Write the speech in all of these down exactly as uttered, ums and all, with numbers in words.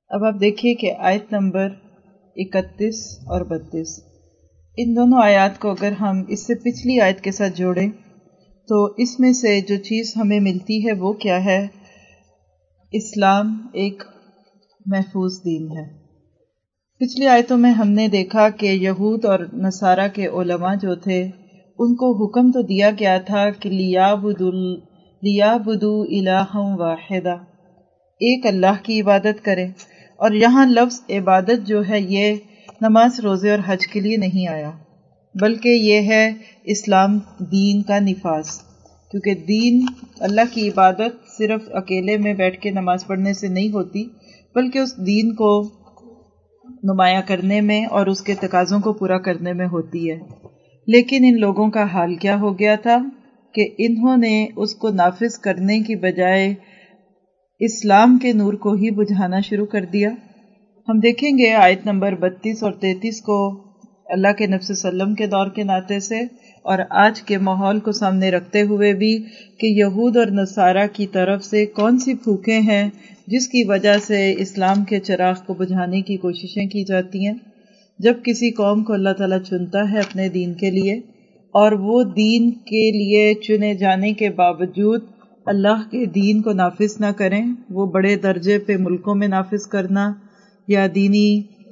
اب آپ دیکھیے کہ آیت نمبر اکتیس اور بتیس، ان دونوں آیات کو اگر ہم اس سے پچھلی آیت کے ساتھ جوڑیں تو اس میں سے جو چیز ہمیں ملتی ہے وہ کیا ہے؟ اسلام ایک محفوظ دین ہے۔ پچھلی آیتوں میں ہم نے دیکھا کہ یہود اور نصارہ کے علماء جو تھے ان کو حکم تو دیا گیا تھا کہ لیعبدوا لیعبدوا الہا واحدا، ایک اللہ کی عبادت کریں، اور یہاں لفظ عبادت جو ہے یہ نماز، روزے اور حج کے لیے نہیں آیا، بلکہ یہ ہے اسلام دین کا نفاذ، کیونکہ دین اللہ کی عبادت صرف اکیلے میں بیٹھ کے نماز پڑھنے سے نہیں ہوتی، بلکہ اس دین کو نمایاں کرنے میں اور اس کے تقاضوں کو پورا کرنے میں ہوتی ہے۔ لیکن ان لوگوں کا حال کیا ہو گیا تھا کہ انہوں نے اس کو نافذ کرنے کی بجائے اسلام کے نور کو ہی بجھانا شروع کر دیا۔ ہم دیکھیں گے آیت نمبر بتیس اور تینتیس کو اللہ کے نبی صلی اللہ علیہ وسلم کے دور کے ناطے سے اور آج کے ماحول کو سامنے رکھتے ہوئے بھی کہ یہود اور نصارہ کی طرف سے کون سی پھوکیں ہیں جس کی وجہ سے اسلام کے چراغ کو بجھانے کی کوششیں کی جاتی ہیں۔ جب کسی قوم کو اللہ تعالیٰ چنتا ہے اپنے دین کے لیے اور وہ دین کے لیے چنے جانے کے باوجود اللہ کے دین کو نافذ نہ کریں، وہ بڑے درجے پہ ملکوں میں نافذ کرنا یا دینی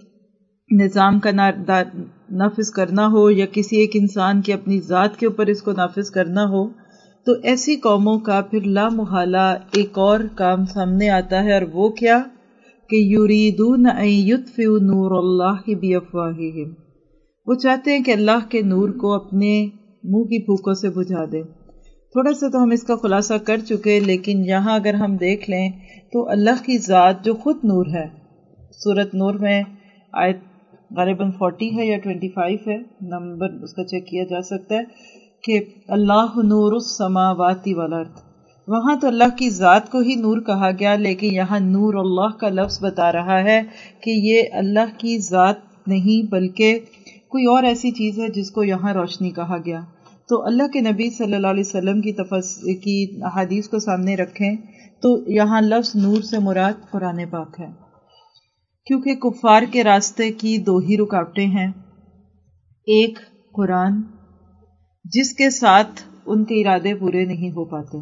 نظام کا نافذ کرنا ہو یا کسی ایک انسان کی اپنی ذات کے اوپر اس کو نافذ کرنا ہو، تو ایسی قوموں کا پھر لا محالہ ایک اور کام سامنے آتا ہے، اور وہ کیا کہ یریدون ان یطفئوا نور اللہ بافواہہم، وہ چاہتے ہیں کہ اللہ کے نور کو اپنے منہ کی پھوکوں سے بجھا دیں۔ تھوڑا سا تو ہم اس کا خلاصہ کر چکے، لیکن یہاں اگر ہم دیکھ لیں تو اللہ کی ذات جو خود نور ہے، سورۃ نور میں آیت غالباً فورٹی ہے یا ٹوینٹی فائیو ہے، نمبر اس کا چیک کیا جا سکتا ہے کہ اللہ نور السماوات والارض، وہاں تو اللہ کی ذات کو ہی نور کہا گیا، لیکن یہاں نور اللہ کا لفظ بتا رہا ہے کہ یہ اللہ کی ذات نہیں بلکہ کوئی اور ایسی چیز ہے جس کو یہاں روشنی کہا گیا۔ تو اللہ کے نبی صلی اللہ علیہ وسلم کی تفسیر کی احادیث کو سامنے رکھیں تو یہاں لفظ نور سے مراد قرآن پاک ہے، کیونکہ کفار کے راستے کی دو ہی رکاوٹیں ہیں، ایک قرآن جس کے ساتھ ان کے ارادے پورے نہیں ہو پاتے،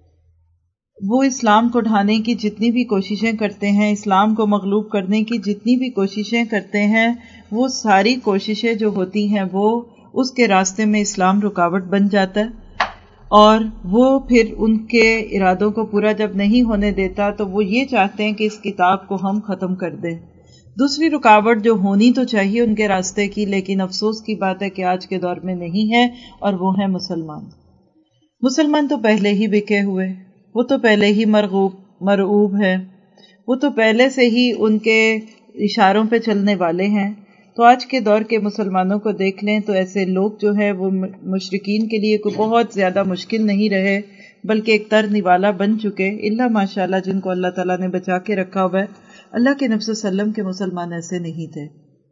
وہ اسلام کو ڈھانے کی جتنی بھی کوششیں کرتے ہیں، اسلام کو مغلوب کرنے کی جتنی بھی کوششیں کرتے ہیں، وہ ساری کوششیں جو ہوتی ہیں وہ اس کے راستے میں اسلام رکاوٹ بن جاتا ہے، اور وہ پھر ان کے ارادوں کو پورا جب نہیں ہونے دیتا تو وہ یہ چاہتے ہیں کہ اس کتاب کو ہم ختم کر دیں۔ دوسری رکاوٹ جو ہونی تو چاہیے ان کے راستے کی، لیکن افسوس کی بات ہے کہ آج کے دور میں نہیں ہے، اور وہ ہیں مسلمان۔ مسلمان تو پہلے ہی بکے ہوئے، وہ تو پہلے ہی مرغوب مرعوب ہے، وہ تو پہلے سے ہی ان کے اشاروں پہ چلنے والے ہیں۔ تو آج کے دور کے مسلمانوں کو دیکھ لیں تو ایسے لوگ جو ہے وہ مشرکین کے لیے کوئی بہت زیادہ مشکل نہیں رہے، بلکہ ایک تر نوالا بن چکے، اللہ ماشاءاللہ جن کو اللہ تعالیٰ نے بچا کے رکھا ہوا ہے۔ اللہ کے نبی صلی اللہ علیہ وسلم کے مسلمان ایسے نہیں تھے۔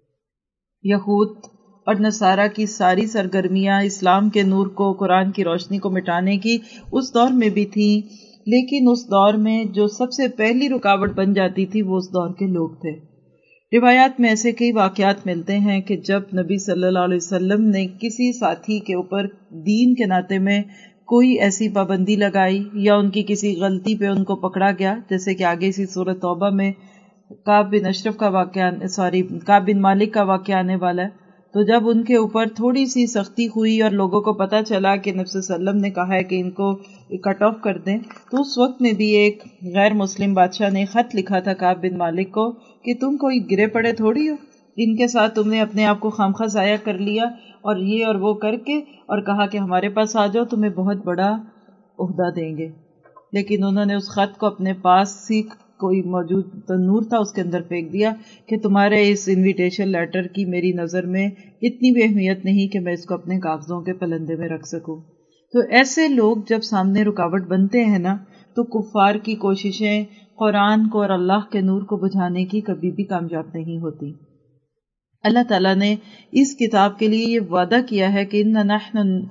یہود اور نصارہ کی ساری سرگرمیاں اسلام کے نور کو، قرآن کی روشنی کو مٹانے کی اس دور میں بھی تھیں، لیکن اس دور میں جو سب سے پہلی رکاوٹ بن جاتی تھی وہ اس دور کے لوگ تھے۔ روایات میں ایسے کئی واقعات ملتے ہیں کہ جب نبی صلی اللہ علیہ وسلم نے کسی ساتھی کے اوپر دین کے ناطے میں کوئی ایسی پابندی لگائی یا ان کی کسی غلطی پہ ان کو پکڑا گیا، جیسے کہ آگے اسی سورۃ توبہ میں کعب بن اشرف کا واقعہ سوری کعب بن مالک کا واقعہ آنے والا ہے، تو جب ان کے اوپر تھوڑی سی سختی ہوئی اور لوگوں کو پتہ چلا کہ نبی صلی اللہ علیہ وسلم نے کہا ہے کہ ان کو کٹ آف کر دیں، تو اس وقت میں بھی ایک غیر مسلم بادشاہ نے خط لکھا تھا کعب بن مالک کو کہ تم کوئی گرے پڑے تھوڑی ہو، ان کے ساتھ تم نے اپنے آپ کو خامخواہ ضائع کر لیا اور یہ اور وہ کر کے، اور کہا کہ ہمارے پاس آ جاؤ تمہیں بہت بڑا عہدہ دیں گے۔ لیکن انہوں نے اس خط کو اپنے پاس ہی کوئی موجود تنور تھا اس کے اندر پھینک دیا کہ تمہارے اس انویٹیشن لیٹر کی میری نظر میں اتنی بھی اہمیت نہیں کہ میں اس کو اپنے کاغذوں کے پلندے میں رکھ سکوں۔ تو ایسے لوگ جب سامنے رکاوٹ بنتے ہیں نا، تو کفار کی کوششیں قرآن کو اور اللہ کے نور کو بجھانے کی کبھی بھی کامیاب نہیں ہوتی۔ اللہ تعالیٰ نے اس کتاب کے لیے یہ وعدہ کیا ہے کہ اِنَّا نَحْنُ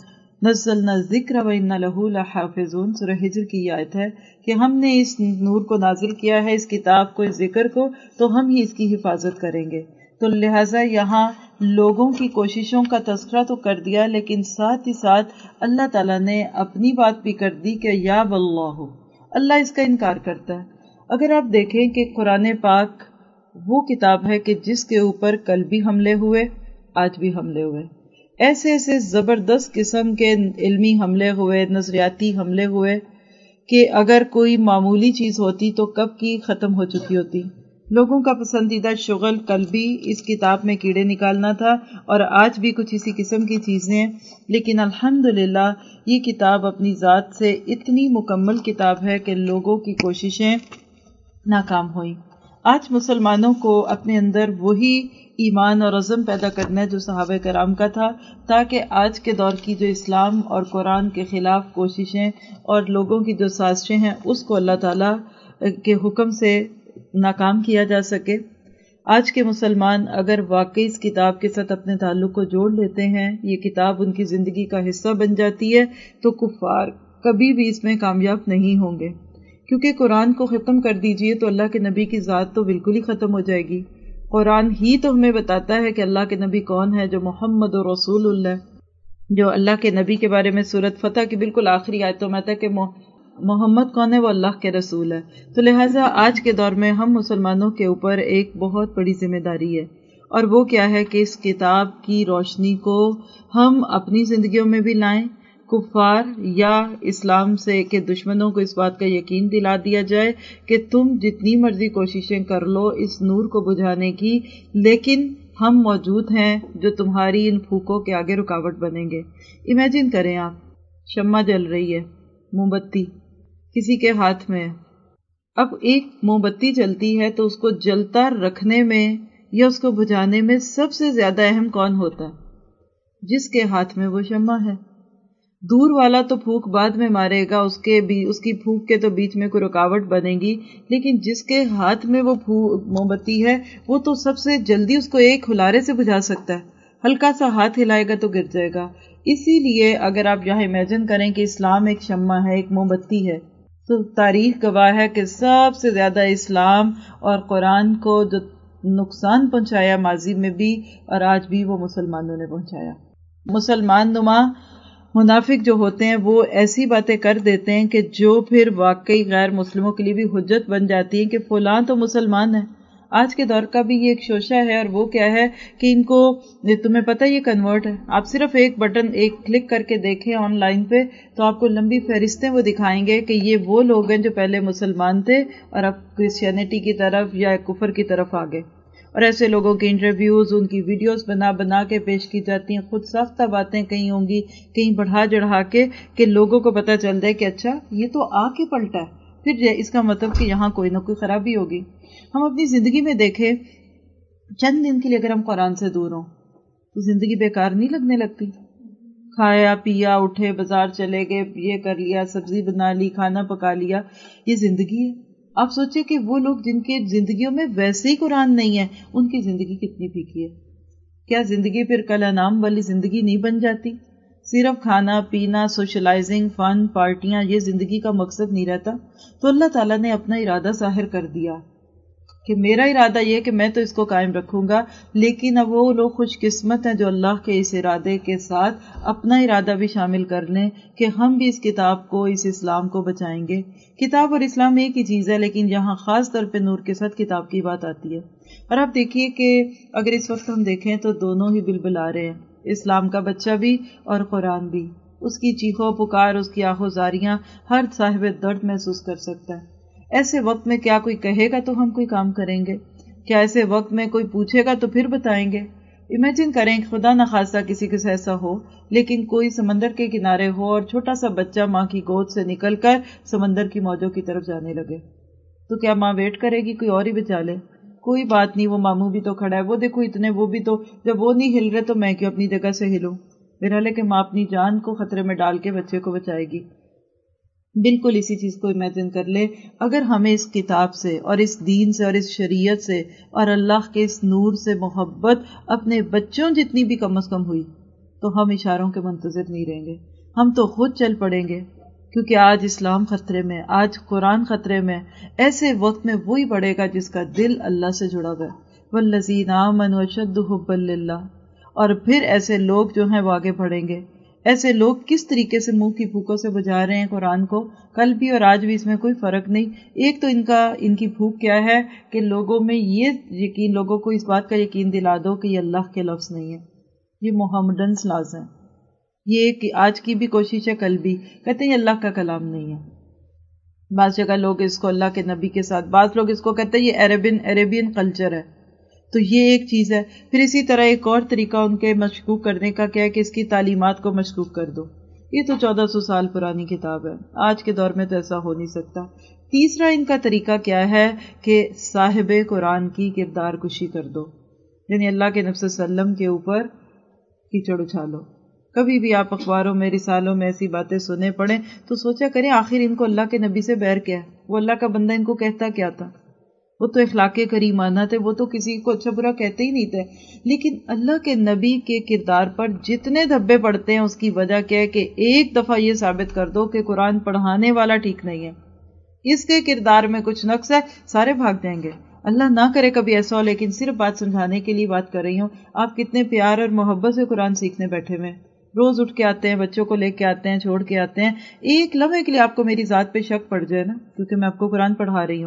نزلنا الذکر وإنا لہ لحافظون، سورہ ہجر کی یہ آیت ہے کہ ہم نے اس نور کو نازل کیا ہے، اس کتاب کو، اس ذکر کو، تو ہم ہی اس کی حفاظت کریں گے۔ تو لہٰذا یہاں لوگوں کی کوششوں کا تذکرہ تو کر دیا، لیکن ساتھ ہی ساتھ اللہ تعالیٰ نے اپنی بات بھی کر دی کہ یا واللہ، اللہ اس کا انکار کرتا ہے۔ اگر آپ دیکھیں کہ قرآن پاک وہ کتاب ہے کہ جس کے اوپر کل بھی حملے ہوئے، آج بھی حملے ہوئے، ایسے ایسے زبردست قسم کے علمی حملے ہوئے، نظریاتی حملے ہوئے کہ اگر کوئی معمولی چیز ہوتی تو کب کی ختم ہو چکی ہوتی۔ لوگوں کا پسندیدہ شغل کل بھی اس کتاب میں کیڑے نکالنا تھا، اور آج بھی کچھ اسی قسم کی چیزیں ہیں، لیکن الحمدللہ یہ کتاب اپنی ذات سے اتنی مکمل کتاب ہے کہ لوگوں کی کوششیں ناکام ہوئیں۔ آج مسلمانوں کو اپنے اندر وہی ایمان اور عزم پیدا کرنا ہے جو صحابہ کرام کا تھا، تاکہ آج کے دور کی جو اسلام اور قرآن کے خلاف کوششیں اور لوگوں کی جو سازشیں ہیں اس کو اللہ تعالیٰ کے حکم سے ناکام کیا جا سکے۔ آج کے مسلمان اگر واقعی اس کتاب کے ساتھ اپنے تعلق کو جوڑ لیتے ہیں، یہ کتاب ان کی زندگی کا حصہ بن جاتی ہے، تو کفار کبھی بھی اس میں کامیاب نہیں ہوں گے، کیونکہ قرآن کو ختم کر دیجئے تو اللہ کے نبی کی ذات تو بالکل ہی ختم ہو جائے گی۔ قرآن ہی تو ہمیں بتاتا ہے کہ اللہ کے نبی کون ہے، جو محمد رسول اللہ، جو اللہ کے نبی کے بارے میں سورۃ فتح کی بالکل آخری آیتوں میں آتا ہے کہ محمد کون ہے، وہ اللہ کے رسول ہے۔ تو لہٰذا آج کے دور میں ہم مسلمانوں کے اوپر ایک بہت بڑی ذمہ داری ہے، اور وہ کیا ہے کہ اس کتاب کی روشنی کو ہم اپنی زندگیوں میں بھی لائیں، کفار یا اسلام سے کے دشمنوں کو اس بات کا یقین دلا دیا جائے کہ تم جتنی مرضی کوششیں کر لو اس نور کو بجھانے کی، لیکن ہم موجود ہیں جو تمہاری ان پھوکوں کے آگے رکاوٹ بنیں گے۔ امیجن کریں آپ، شمع جل رہی ہے، موم بتی کسی کے ہاتھ میں ہے، اب ایک موم بتی جلتی ہے تو اس کو جلتا رکھنے میں یا اس کو بجھانے میں سب سے زیادہ اہم کون ہوتا ہے؟ جس کے ہاتھ میں وہ شمع ہے۔ دور والا تو پھونک بعد میں مارے گا، اس کے بھی اس کی پھونک کے تو بیچ میں کوئی رکاوٹ بنے گی، لیکن جس کے ہاتھ میں وہ موم بتی ہے وہ تو سب سے جلدی اس کو ایک ہلارے سے بجھا سکتا ہے، ہلکا سا ہاتھ ہلائے گا تو گر جائے گا۔ اسی لیے اگر آپ یہاں امیجن کریں کہ اسلام ایک شمع ہے، ایک موم بتی ہے، تو تاریخ گواہ ہے کہ سب سے زیادہ اسلام اور قرآن کو جو نقصان پہنچایا ماضی میں بھی اور آج بھی، وہ مسلمانوں نے پہنچایا۔ مسلمان نما منافق جو ہوتے ہیں وہ ایسی باتیں کر دیتے ہیں کہ جو پھر واقعی غیر مسلموں کے لیے بھی حجت بن جاتی ہیں کہ فلاں تو مسلمان ہے۔ آج کے دور کا بھی یہ ایک شوشہ ہے، اور وہ کیا ہے کہ ان کو، تمہیں پتہ یہ کنورٹ ہے، آپ صرف ایک بٹن ایک کلک کر کے دیکھیں آن لائن پہ تو آپ کو لمبی فہرستیں وہ دکھائیں گے کہ یہ وہ لوگ ہیں جو پہلے مسلمان تھے اور اب کرسچینٹی کی طرف یا کفر کی طرف آ گئے، اور ایسے لوگوں کے انٹرویوز، ان کی ویڈیوز بنا بنا کے پیش کی جاتی ہیں، خود ساختہ باتیں کہیں ہوں گی، کہیں بڑھا چڑھا کے، کہ لوگوں کو پتہ چل جائے کہ اچھا یہ تو آ کے پلٹا ہے، پھر اس کا مطلب کہ یہاں کوئی نہ کوئی خرابی ہوگی۔ ہم اپنی زندگی میں دیکھیں، چند دن کے لیے اگر ہم قرآن سے دور ہوں تو زندگی بیکار نہیں لگنے لگتی؟ کھایا پیا، اٹھے بازار چلے گئے، یہ کر لیا، سبزی بنا لی، کھانا پکا لیا، یہ زندگی ہے۔ آپ سوچیں کہ وہ لوگ جن کے زندگیوں میں ویسے ہی قرآن نہیں ہے، ان کی زندگی کتنی پھیکی ہے۔ کیا زندگی پھر کل انعام والی زندگی نہیں بن جاتی؟ صرف کھانا پینا، سوشلائزنگ، فن، پارٹیاں، یہ زندگی کا مقصد نہیں رہتا؟ تو اللہ تعالیٰ نے اپنا ارادہ ظاہر کر دیا کہ میرا ارادہ یہ کہ میں تو اس کو قائم رکھوں گا، لیکن اب وہ لوگ خوش قسمت ہیں جو اللہ کے اس ارادے کے ساتھ اپنا ارادہ بھی شامل کر لیں کہ ہم بھی اس کتاب کو، اس اسلام کو بچائیں گے۔ کتاب اور اسلام ایک ہی چیز ہے، لیکن یہاں خاص طور پہ نور کے ساتھ کتاب کی بات آتی ہے۔ اور آپ دیکھیے کہ اگر اس وقت ہم دیکھیں تو دونوں ہی بلبلا رہے ہیں، اسلام کا بچہ بھی اور قرآن بھی۔ اس کی چیخو پکار، اس کی آہوزاریاں ہر صاحب درد محسوس کر سکتا ہے۔ ایسے وقت میں کیا کوئی کہے گا تو ہم کوئی کام کریں گے؟ کیا ایسے وقت میں کوئی پوچھے گا تو پھر بتائیں گے؟ امیجن کریں خدا نخواستہ کسی کے ساتھ ایسا ہو، لیکن کوئی سمندر کے کنارے ہو اور چھوٹا سا بچہ ماں کی گود سے نکل کر سمندر کی موجوں کی طرف جانے لگے، تو کیا ماں ویٹ کرے گی کوئی اور ہی بچا لے؟ کوئی بات نہیں، وہ ماموں بھی تو کھڑا ہے، وہ دیکھو اتنے وہ بھی تو، جب وہ نہیں ہل رہے تو میں کیوں اپنی جگہ سے ہلوں؟ میرا لے کہ ماں اپنی جان کو خطرے میں ڈال کے بچے کو بچائے گی۔ بالکل اسی چیز کو امیجن کر لے، اگر ہمیں اس کتاب سے اور اس دین سے اور اس شریعت سے اور اللہ کے اس نور سے محبت اپنے بچوں جتنی بھی کم از کم ہوئی تو ہم اشاروں کے منتظر نہیں رہیں گے۔ ہم تو خود چل پڑیں گے، کیونکہ آج اسلام خطرے میں، آج قرآن خطرے میں. ایسے وقت میں وہی بڑھے گا جس کا دل اللہ سے جڑا ہوا ہے. والذین آمنوا اشد حبا للہ. اور پھر ایسے لوگ جو ہیں وہ آگے بڑھیں گے. ایسے لوگ کس طریقے سے منہ کی پھوکوں سے بجا رہے ہیں قرآن کو، کل بھی اور آج بھی اس میں کوئی فرق نہیں. ایک تو ان کا ان کی پھوک کیا ہے کہ لوگوں میں یہ یقین، لوگوں کو اس بات کا یقین دلا دو کہ یہ اللہ کے لفظ نہیں ہے، یہ محمدن لاز ہیں. یہ کہ آج کی بھی کوشش ہے، کل بھی کہتے ہیں یہ اللہ کا کلام نہیں ہے. بعض جگہ لوگ اس کو اللہ کے نبی کے ساتھ، بعض لوگ اس کو کہتے ہیں یہ عربین عربین کلچر ہے. تو یہ ایک چیز ہے. پھر اسی طرح ایک اور طریقہ ان کے مشکوک کرنے کا کیا ہے کہ اس کی تعلیمات کو مشکوک کر دو. یہ تو چودہ سو سال پرانی کتاب ہے، آج کے دور میں تو ایسا ہو نہیں سکتا. تیسرا ان کا طریقہ کیا ہے کہ صاحب قرآن کی کردار کشی کر دو، یعنی اللہ کے نبی صلی اللہ علیہ وسلم کے اوپر کیچڑ اچھالو. کبھی بھی آپ اخباروں میں، رسالوں میں ایسی باتیں سنے پڑھیں تو سوچا کریں آخر ان کو اللہ کے نبی سے بیر کیا ہے؟ وہ اللہ کا بندہ ان کو کہتا کیا تھا؟ وہ تو اخلاق کریمانہ تھے، وہ تو کسی کو اچھا برا کہتے ہی نہیں تھے. لیکن اللہ کے نبی کے کردار پر جتنے دھبے پڑتے ہیں اس کی وجہ کیا ہے کہ ایک دفعہ یہ ثابت کر دو کہ قرآن پڑھانے والا ٹھیک نہیں ہے، اس کے کردار میں کچھ نقص ہے، سارے بھاگ جائیں گے. اللہ نہ کرے کبھی ایسا ہو، لیکن صرف بات سمجھانے کے لیے بات کر رہی ہوں. آپ کتنے پیار اور محبت سے قرآن سیکھنے بیٹھے ہوئے، روز اٹھ کے آتے ہیں، بچوں کو لے کے آتے ہیں، چھوڑ کے آتے ہیں. ایک لمحے کے لیے آپ کو میری ذات پہ شک پڑ جائے نا، کیونکہ میں آپ کو قرآن پڑھا رہی ہوں.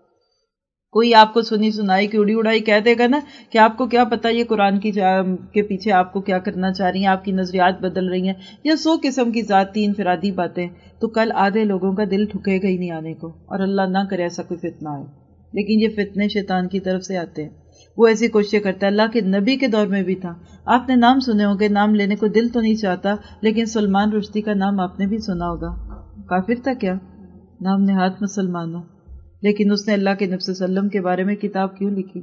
کوئی آپ کو سنی سنائی کی اڑی اڑائی کہہ دے گا نا کہ آپ کو کیا پتا یہ قرآن کی کے پیچھے آپ کو کیا کرنا چاہ رہی ہیں، آپ کی نظریات بدل رہی ہیں، یا سو قسم کی ذاتی انفرادی باتیں، تو کل آدھے لوگوں کا دل ٹھکے گا ہی نہیں آنے کو. اور اللہ نہ کرے ایسا کوئی فتنہ آئے. لیکن یہ فتنے شیطان کی طرف سے آتے ہیں، وہ ایسی کوششیں کرتا ہے. اللہ کے نبی کے دور میں بھی تھا. آپ نے نام سنے ہوں گے، نام لینے کو دل تو نہیں چاہتا، لیکن سلمان رشدی کا نام آپ نے بھی سنا ہوگا. کافر تھا کیا؟ نام نہاد مسلمان ہے، لیکن اس نے اللہ کے نبی صلی اللہ علیہ وسلم کے بارے میں کتاب کیوں لکھی؟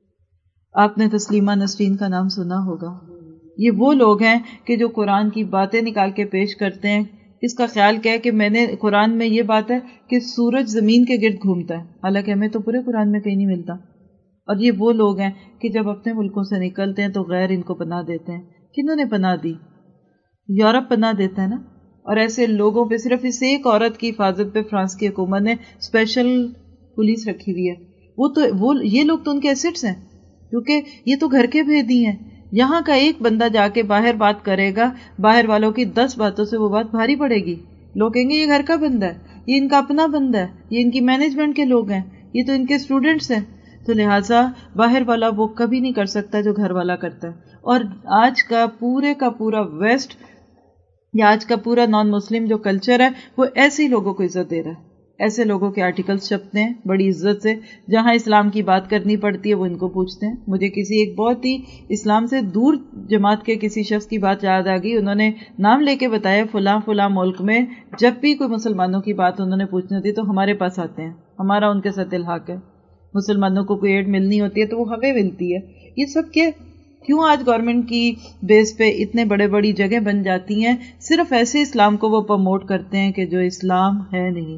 آپ نے تسلیمہ نسرین کا نام سنا ہوگا. یہ وہ لوگ ہیں کہ جو قرآن کی باتیں نکال کے پیش کرتے ہیں. اس کا خیال کیا ہے کہ میں نے قرآن میں یہ بات ہے کہ سورج زمین کے گرد گھومتا ہے، حالانکہ ہمیں تو پورے قرآن میں کہیں نہیں ملتا. اور یہ وہ لوگ ہیں کہ جب اپنے ملکوں سے نکلتے ہیں تو غیر ان کو پناہ دیتے ہیں. کنہوں نے پناہ دی؟ یورپ پناہ دیتا ہے نا. اور ایسے لوگوں پہ، صرف اس ایک عورت کی حفاظت پہ فرانس کی حکومت نے اسپیشل پولیس رکھی ہوئی ہے. وہ تو وہ یہ لوگ تو ان کے ایسٹس ہیں، کیونکہ یہ تو گھر کے بھیدی ہیں. یہاں کا ایک بندہ جا کے باہر بات کرے گا، باہر والوں کی دس باتوں سے وہ بات بھاری پڑے گی. لوگ کہیں گے یہ گھر کا بندہ ہے، یہ ان کا اپنا بندہ ہے، یہ ان کی مینجمنٹ کے لوگ ہیں، یہ تو ان کے اسٹوڈنٹس ہیں. تو لہٰذا باہر والا وہ کبھی نہیں کر سکتا جو گھر والا کرتا ہے. اور آج کا پورے کا پورا ویسٹ یا آج کا پورا نان مسلم جو کلچر ہے وہ ایسے لوگوں کو عزت دے رہا ہے. ایسے لوگوں کے آرٹیکلز چھپتے ہیں بڑی عزت سے، جہاں اسلام کی بات کرنی پڑتی ہے وہ ان کو پوچھتے ہیں. مجھے کسی ایک بہت ہی اسلام سے دور جماعت کے کسی شخص کی بات یاد آ گئی. انہوں نے نام لے کے بتایا فلاں فلاں ملک میں جب بھی کوئی مسلمانوں کی بات انہوں نے پوچھنی ہوتی تو ہمارے پاس آتے ہیں، ہمارا ان کے ساتھ الحاق ہے. مسلمانوں کو کوئی ایڈ ملنی ہوتی ہے تو وہ ہمیں ملتی ہے. یہ سب کیا کیوں آج گورنمنٹ کی بیس پہ اتنے بڑے بڑی جگہ بن جاتی ہیں؟ صرف ایسے اسلام کو وہ پروموٹ کرتے ہیں کہ جو اسلام ہے نہیں.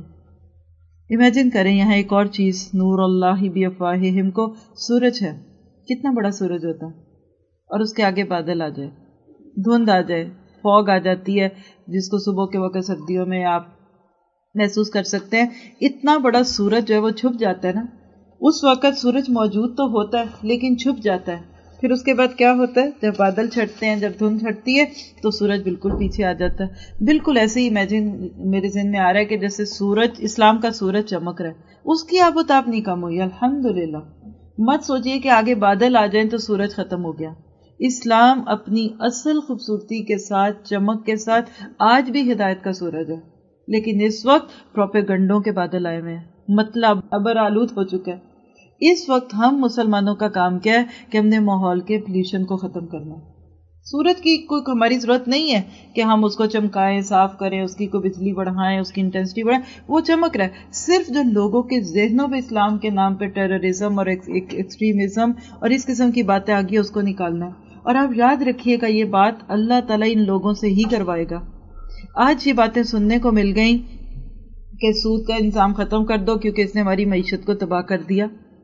امیجن کریں یہاں ایک اور چیز، نور اللہ بافواہہم کو سورج ہے. کتنا بڑا سورج ہوتا ہے، اور اس کے آگے بادل آ جائے، دھند آ جائے، فوگ آ جاتی ہے، جس کو صبح کے وقت سردیوں میں آپ محسوس کر سکتے ہیں. اتنا بڑا سورج جو ہے وہ چھپ جاتا ہے نا. اس وقت سورج موجود تو ہوتا ہے لیکن چھپ جاتا ہے. پھر اس کے بعد کیا ہوتا ہے؟ جب بادل چھٹتے ہیں، جب دھند چھٹتی ہے تو سورج بالکل پیچھے آ جاتا ہے. بالکل ایسے ہی امیجن میرے ذہن میں آ رہا ہے کہ جیسے سورج، اسلام کا سورج چمک رہا ہے، اس کی آب و تاب نہیں کم ہوئی الحمدللہ. مت سوچئے کہ آگے بادل آ جائیں تو سورج ختم ہو گیا. اسلام اپنی اصل خوبصورتی کے ساتھ، چمک کے ساتھ آج بھی ہدایت کا سورج ہے. لیکن اس وقت پروپیگنڈوں کے بادل آئے ہوئے ہیں، مطلب ابر آلود ہو چکا ہے. اس وقت ہم مسلمانوں کا کام کیا ہے کہ ہم نے ماحول کے پولیوشن کو ختم کرنا ہے. سورج کی کوئی ہماری ضرورت نہیں ہے کہ ہم اس کو چمکائیں، صاف کریں، اس کی کوئی بجلی بڑھائیں، اس کی انٹینسٹی بڑھائیں. وہ چمک رہا ہے. صرف جو لوگوں کے ذہنوں پہ اسلام کے نام پہ ٹیررزم اور ایکسٹریمزم اور اس قسم کی باتیں آگی اس کو نکالنا ہے. اور آپ یاد رکھیے گا یہ بات اللہ تعالیٰ ان لوگوں سے ہی کروائے گا. آج یہ باتیں سننے کو مل گئیں کہ سود کا انتظام ختم کر دو کیونکہ اس نے ہماری معیشت کو تباہ کر دیا.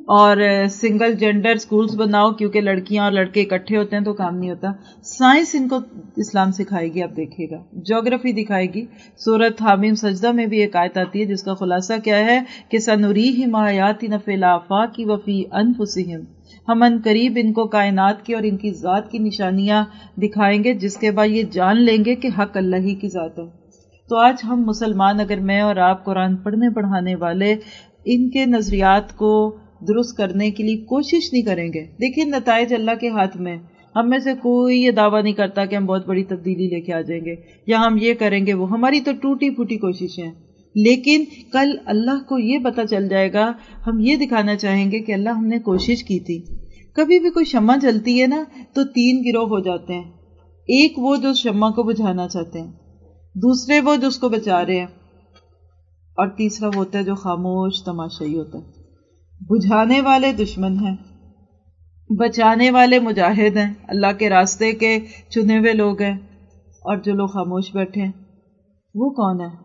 اور سنگل جینڈر سکولز بناؤ کیونکہ لڑکیاں اور لڑکے اکٹھے ہوتے ہیں تو کام نہیں ہوتا. سائنس ان کو اسلام سکھائے گی, آپ دیکھیے گا, جغرافی دکھائے گی. سورۃ حامیم سجدہ میں بھی ایک آیت آتی ہے جس کا خلاصہ کیا ہے کہ سنریہم آیاتنا فی الآفاق وفی انفسہم, ہم ان قریب ان کو کائنات کی اور ان کی ذات کی نشانیاں دکھائیں گے جس کے بعد یہ جان لیں گے کہ حق اللہ ہی کی ذات ہے. تو آج ہم مسلمان, اگر میں اور آپ قرآن پڑھنے پڑھانے والے ان کے نظریات کو درست کرنے کے لیے کوشش نہیں کریں گے, دیکھیں نتائج اللہ کے ہاتھ میں. ہم میں سے کوئی یہ دعویٰ نہیں کرتا کہ ہم بہت بڑی تبدیلی لے کے آ جائیں گے یا ہم یہ کریں گے وہ, ہماری تو ٹوٹی پھوٹی کوششیں. لیکن کل اللہ کو یہ پتہ چل جائے گا, ہم یہ دکھانا چاہیں گے کہ اللہ ہم نے کوشش کی تھی. کبھی بھی کوئی شمع جلتی ہے نا تو تین گروہ ہو جاتے ہیں. ایک وہ جو شمع کو بجھانا چاہتے ہیں, دوسرے وہ جو اس کو بچا رہے ہیں, اور تیسرا وہ ہوتا ہے جو خاموش تماشائی ہوتا ہے. بجھانے والے دشمن ہیں, بچانے والے مجاہد ہیں, اللہ کے راستے کے چنے ہوئے لوگ ہیں, اور جو لوگ خاموش بیٹھے ہیں وہ کون ہے؟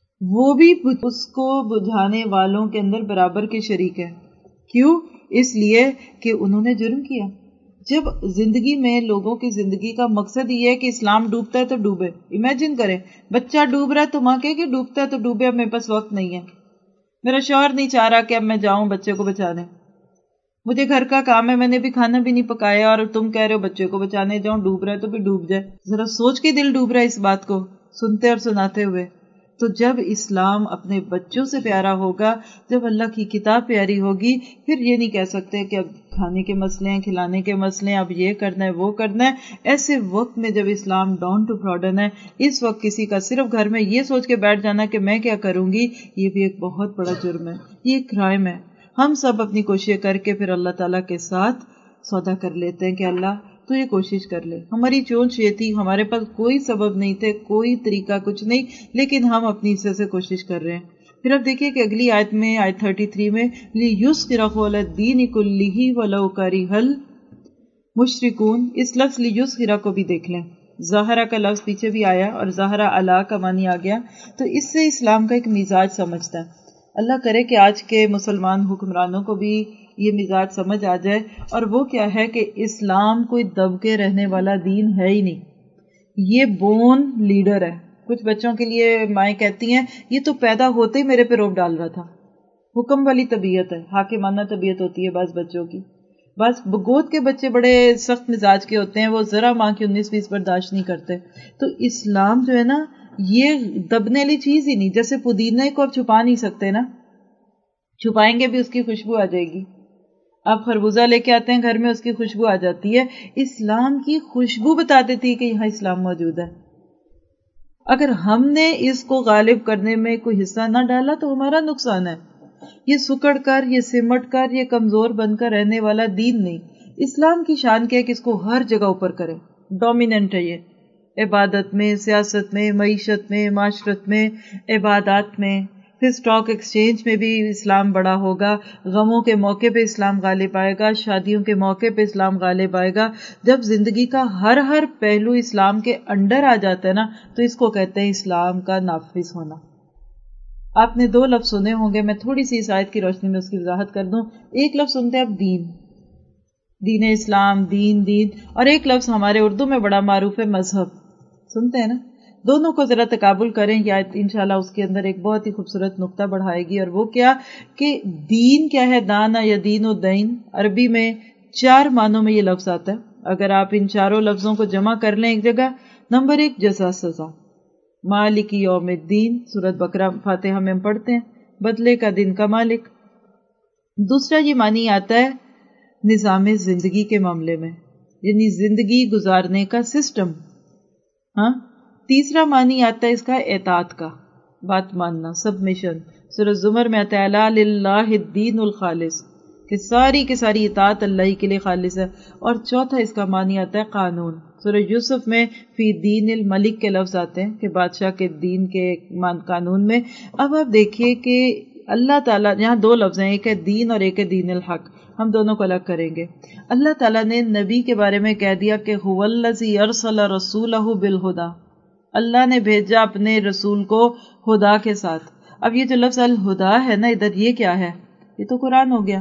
وہ بھی اس کو بجھانے والوں کے اندر برابر کے شریک ہے. کیوں؟ اس لیے کہ انہوں نے جرم کیا. جب زندگی میں لوگوں کی زندگی کا مقصد یہ ہے کہ اسلام ڈوبتا ہے تو ڈوبے, امیجن کریں بچہ ڈوب رہا ہے تو ماں کہے کہ ڈوبتا ہے تو ڈوبے, اب میرے پاس وقت نہیں ہے, میرا شوہر نہیں چاہ رہا کہ اب میں جاؤں بچے کو بچانے, مجھے گھر کا کام ہے, میں نے بھی کھانا بھی نہیں پکایا اور تم کہہ رہے ہو بچے کو بچانے جاؤں, ڈوب رہا ہے تو بھی ڈوب جائے. ذرا سوچ کے دل ڈوب رہا ہے اس بات کو سنتے اور سناتے ہوئے. تو جب اسلام اپنے بچوں سے پیارا ہوگا, جب اللہ کی کتاب پیاری ہوگی, پھر یہ نہیں کہہ سکتے کہ اب کھانے کے مسئلے ہیں, کھلانے کے مسئلے ہیں, اب یہ کرنا ہے وہ کرنا ہے. ایسے وقت میں جب اسلام ڈاؤن ٹو پراڈن ہے, اس وقت کسی کا صرف گھر میں یہ سوچ کے بیٹھ جانا کہ میں کیا کروں گی, یہ بھی ایک بہت بڑا جرم ہے, یہ ایک کرائم ہے. ہم سب اپنی کوششیں کر کے پھر اللہ تعالیٰ کے ساتھ سودا کر لیتے ہیں کہ اللہ تو یہ کوشش کر لے. ہماری چونچ یہ تھی, ہمارے پاس کوئی سبب نہیں تھے, کوئی طریقہ کچھ نہیں, لیکن ہم اپنی حصے سے کوشش کر رہے ہیں. پھر اب دیکھیے کہ اگلی آیت میں, آیت تینتیس میں, لِيُسْقِرَهُ عَلَى الدِّينِ كُلِّهِ وَلَوْ كَرِهَ الْمُشْرِكُونَ. اس لفظ لِيُسْقِرَ کو بھی دیکھ لیں, ظاہرہ کا لفظ پیچھے بھی آیا اور ظاہرہ علا کا معنی آ گیا, تو اس سے اسلام کا ایک مزاج سمجھتا ہے. اللہ کرے کہ آج کے مسلمان حکمرانوں کو بھی یہ مزاج سمجھ آ جائے, اور وہ کیا ہے کہ اسلام کوئی دب کے رہنے والا دین ہے ہی نہیں, یہ بون لیڈر ہے. کچھ بچوں کے لیے مائیں کہتی ہیں یہ تو پیدا ہوتے ہی میرے پہ روب ڈال رہا تھا. حکم والی طبیعت ہے, حاکمانہ طبیعت ہوتی ہے بعض بچوں کی. بعض گود کے بچے بڑے سخت مزاج کے ہوتے ہیں, وہ ذرا ماں کی انیس بیس برداشت نہیں کرتے. تو اسلام جو ہے نا یہ دبنے والی چیز ہی نہیں. جیسے پودینے کو اب چھپا نہیں سکتے نا, چھپائیں گے بھی اس کی خوشبو آ جائے گی. آپ خربوزہ لے کے آتے ہیں گھر میں, اس کی خوشبو آ جاتی ہے. اسلام کی خوشبو بتا دیتی ہے کہ یہاں اسلام موجود ہے. اگر ہم نے اس کو غالب کرنے میں کوئی حصہ نہ ڈالا تو ہمارا نقصان ہے. یہ سکڑ کر, یہ سمٹ کر, یہ کمزور بن کر رہنے والا دین نہیں. اسلام کی شان کیا ہے کہ اس کو ہر جگہ اوپر کرے, ڈومیننٹ ہے یہ, عبادت میں, سیاست میں, معیشت میں, معاشرت میں, عبادات میں. پھر سٹاک ایکسچینج میں بھی اسلام بڑا ہوگا, غموں کے موقع پہ اسلام غالب آئے گا, شادیوں کے موقع پہ اسلام غالب آئے گا. جب زندگی کا ہر ہر پہلو اسلام کے انڈر آ جاتا ہے نا, تو اس کو کہتے ہیں اسلام کا نافذ ہونا. آپ نے دو لفظ سنے ہوں گے, میں تھوڑی سی اس آیت کی روشنی میں اس کی وضاحت کر دوں. ایک لفظ سنتے ہیں آپ دین, دین اسلام, دین دین, اور ایک لفظ ہمارے اردو میں بڑا معروف ہے مذہب, سنتے ہیں نا. دونوں کو ذرا تقابل کریں, یا انشاءاللہ اس کے اندر ایک بہت ہی خوبصورت نقطہ بڑھائے گی. اور وہ کیا کہ دین کیا ہے, دانا یا دین و دین, عربی میں چار معنوں میں یہ لفظ آتا ہے. اگر آپ ان چاروں لفظوں کو جمع کر لیں ایک جگہ, نمبر ایک جزا سزا, مالک یوم الدین, سورۃ بقرہ فاتحہ میں ہم پڑھتے ہیں, بدلے کا دن کا مالک. دوسرا یہ معنی آتا ہے نظام زندگی کے معاملے میں, یعنی زندگی گزارنے کا سسٹم. ہاں. تیسرا معنی آتا ہے اس کا اطاعت کا, بات ماننا, سبمیشن. سورۃ زمر میں آتا ہے الا للہ الدین الخالص, کہ ساری کی ساری اطاعت اللہ کے لیے خالص ہے. اور چوتھا اس کا معنی آتا ہے قانون. سورۃ یوسف میں فی دین الملک کے لفظ آتے ہیں کہ بادشاہ کے دین کے قانون میں. اب آپ دیکھیے کہ اللہ تعالیٰ, یہاں دو لفظ ہیں, ایک ہے دین اور ایک ہے دین الحق, ہم دونوں کو الگ کریں گے. اللہ تعالیٰ نے نبی کے بارے میں کہہ دیا کہ هو الذی ارسل رسولہ بالہدی, اللہ نے بھیجا اپنے رسول کو ہدا کے ساتھ. اب یہ جو لفظ الہدا ہے نا ادھر, یہ کیا ہے؟ یہ تو قرآن ہو گیا.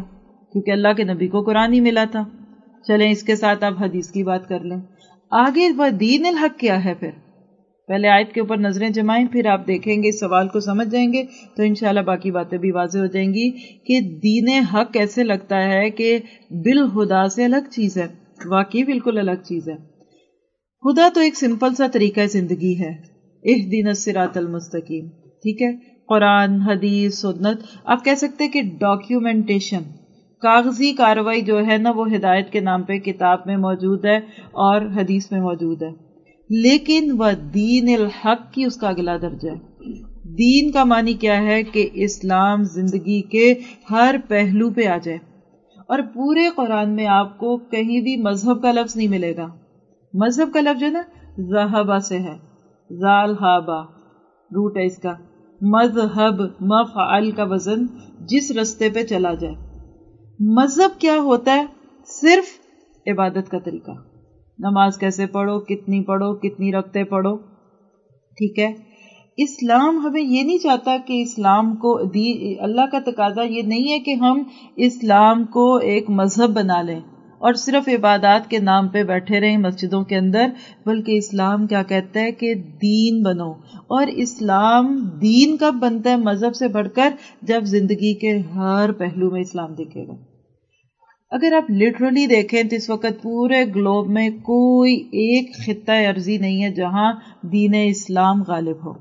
کیونکہ اللہ کے نبی کو قرآن ہی ملا تھا. چلیں اس کے ساتھ آپ حدیث کی بات کر لیں. آگے وہ دین الحق کیا ہے؟ پھر پہلے آیت کے اوپر نظریں جمائیں، پھر آپ دیکھیں گے اس سوال کو سمجھ جائیں گے تو انشاءاللہ باقی باتیں بھی واضح ہو جائیں گی کہ دین حق کیسے لگتا ہے کہ بالہدا سے الگ چیز ہے. واقعی بالکل الگ چیز ہے. خدا تو ایک سمپل سا طریقہ زندگی ہے، اہدنا الصراط المستقیم. ٹھیک ہے، قرآن، حدیث، سنت، آپ کہہ سکتے ہیں کہ ڈاکیومنٹیشن، کاغذی کاروائی جو ہے نا وہ ہدایت کے نام پہ کتاب میں موجود ہے اور حدیث میں موجود ہے. لیکن وہ دین الحق کی اس کا اگلا درجہ ہے. دین کا معنی کیا ہے کہ اسلام زندگی کے ہر پہلو پہ آ جائے. اور پورے قرآن میں آپ کو کہیں بھی مذہب کا لفظ نہیں ملے گا. مذہب کا لفظ جو ہے نا ذہبہ سے ہے، ذال ہابا روٹ ہے اس کا. مذہب مفعل کا وزن جس رستے پہ چلا جائے. مذہب کیا ہوتا ہے؟ صرف عبادت کا طریقہ. نماز کیسے پڑھو، کتنی پڑھو، کتنی رکعتیں پڑھو. ٹھیک ہے، اسلام ہمیں یہ نہیں چاہتا کہ اسلام کو دی اللہ کا تقاضا یہ نہیں ہے کہ ہم اسلام کو ایک مذہب بنا لیں اور صرف عبادات کے نام پہ بیٹھے رہیں مسجدوں کے اندر، بلکہ اسلام کیا کہتا ہے کہ دین بنو. اور اسلام دین کب بنتا ہے مذہب سے بڑھ کر؟ جب زندگی کے ہر پہلو میں اسلام دکھے گا. اگر آپ لٹرلی دیکھیں تو اس وقت پورے گلوب میں کوئی ایک خطہ ارضی نہیں ہے جہاں دین اسلام غالب ہو.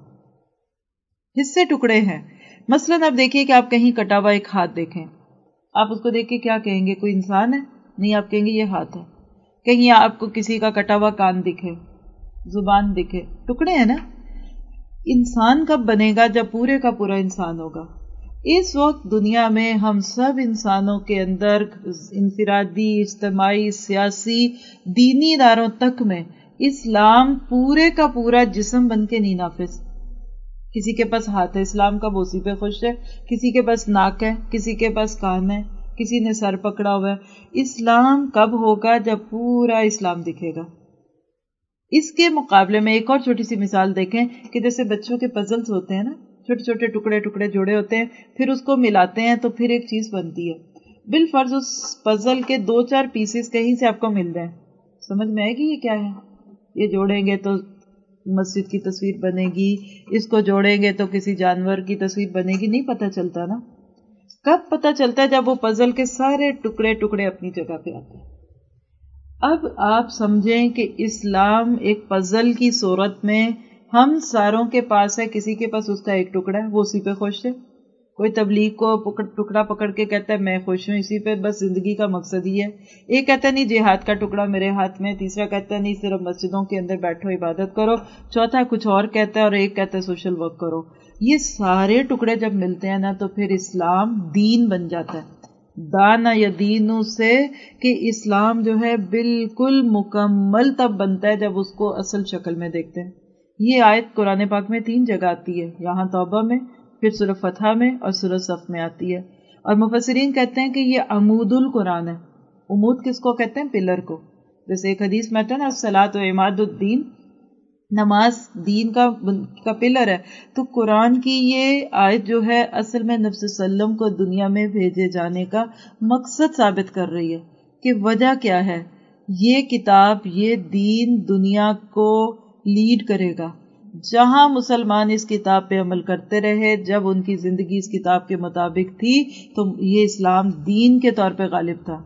حصے ٹکڑے ہیں. مثلاً آپ دیکھیے کہ آپ کہیں کٹا ہوا ایک ہاتھ دیکھیں، آپ اس کو دیکھ کے کیا کہیں گے؟ کوئی انسان ہے؟ نہیں، آپ کہیں گے یہ ہاتھ ہے. کہیں آپ کو کسی کا کٹا ہوا کان دکھے، زبان دکھے، ٹکڑے ہیں نا. انسان کب بنے گا؟ جب پورے کا پورا انسان ہوگا. اس وقت دنیا میں ہم سب انسانوں کے اندر انفرادی، اجتماعی، سیاسی، دینی اداروں تک میں اسلام پورے کا پورا جسم بن کے نہیں نافذ. کسی کے پاس ہاتھ ہے اسلام کا، وہ اسی پہ خوش ہے. کسی کے پاس ناک ہے، کسی کے پاس کان ہے، کسی نے سر پکڑا ہوا ہے. اسلام کب ہوگا؟ جب پورا اسلام دکھے گا. اس کے مقابلے میں ایک اور چھوٹی سی مثال دیکھیں کہ جیسے بچوں کے پزلز ہوتے ہیں نا، چھوٹے چھوٹے ٹکڑے ٹکڑے جوڑے ہوتے ہیں، پھر اس کو ملاتے ہیں تو پھر ایک چیز بنتی ہے. بالفرض اس پزل کے دو چار پیسز کہیں سے آپ کو مل جائیں، سمجھ میں آئے گی یہ کیا ہے؟ یہ جوڑیں گے تو مسجد کی تصویر بنے گی، اس کو جوڑیں گے تو کسی جانور کی تصویر بنے گی. نہیں پتہ چلتا نا. کب پتہ چلتا ہے؟ جب وہ پزل کے سارے ٹکڑے ٹکڑے اپنی جگہ پہ آتے ہیں. اب آپ سمجھیں کہ اسلام ایک پزل کی صورت میں ہم ساروں کے پاس ہے. کسی کے پاس اس کا ایک ٹکڑا ہے، وہ اسی پہ خوش ہے. کوئی تبلیغ کو ٹکڑا پکڑ کے کہتا ہے میں خوش ہوں اسی پہ، بس زندگی کا مقصد ہی ہے. ایک کہتا ہے نہیں جہاد کا ٹکڑا میرے ہاتھ میں، تیسرا کہتا ہے نہیں صرف مسجدوں کے اندر بیٹھو عبادت کرو، چوتھا کچھ اور کہتا ہے، اور ایک کہتا ہے سوشل ورک کرو. یہ سارے ٹکڑے جب ملتے ہیں نا تو پھر اسلام دین بن جاتا ہے. دانا یا دینوں سے کہ اسلام جو ہے بالکل مکمل تب بنتا ہے جب اس کو اصل شکل میں دیکھتے ہیں. یہ آیت قرآن پاک میں تین جگہ آتی ہے، یہاں توبہ میں، پھر سورہ فتح میں اور سورہ صف میں آتی ہے. اور مفسرین کہتے ہیں کہ یہ عمود القرآن ہے. عمود کس کو کہتے ہیں؟ پلر کو. جیسے ایک حدیث میں آتا ہے نا الصلاۃ عماد الدین، نماز دین کا کا پلر ہے. تو قرآن کی یہ آیت جو ہے اصل میں نبی صلی اللہ علیہ وسلم کو دنیا میں بھیجے جانے کا مقصد ثابت کر رہی ہے کہ وجہ کیا ہے. یہ کتاب، یہ دین دنیا کو لیڈ کرے گا. جہاں مسلمان اس کتاب پہ عمل کرتے رہے، جب ان کی زندگی اس کتاب کے مطابق تھی تو یہ اسلام دین کے طور پہ غالب تھا.